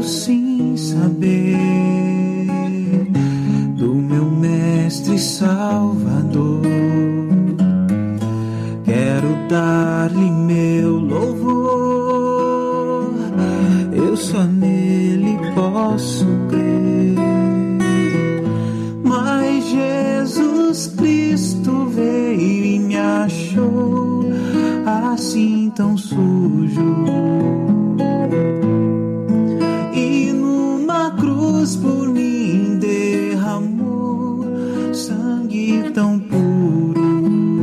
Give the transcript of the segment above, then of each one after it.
sim saber do meu Mestre Salvador. Quero dar-lhe meu louvor, eu só nele posso crer. Mas Jesus Cristo veio e me achou assim tão sujo, e numa cruz por mim derramou sangue tão puro.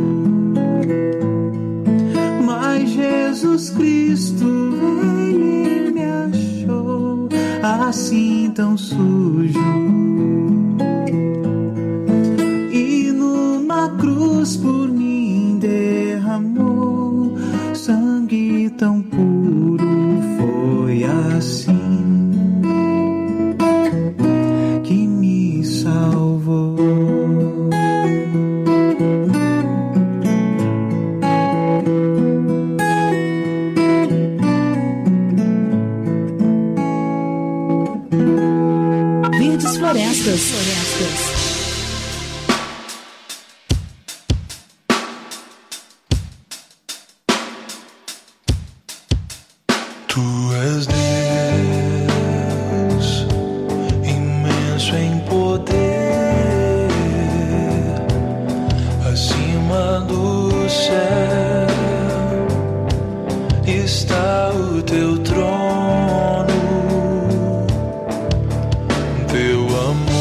Mas Jesus Cristo veio e me achou assim tão sujo, e numa cruz por mim derramou sangue tão puro. Foi assim que me salvou. Verdes Florestas. Tu és Deus, imenso em poder, acima do céu está o teu trono.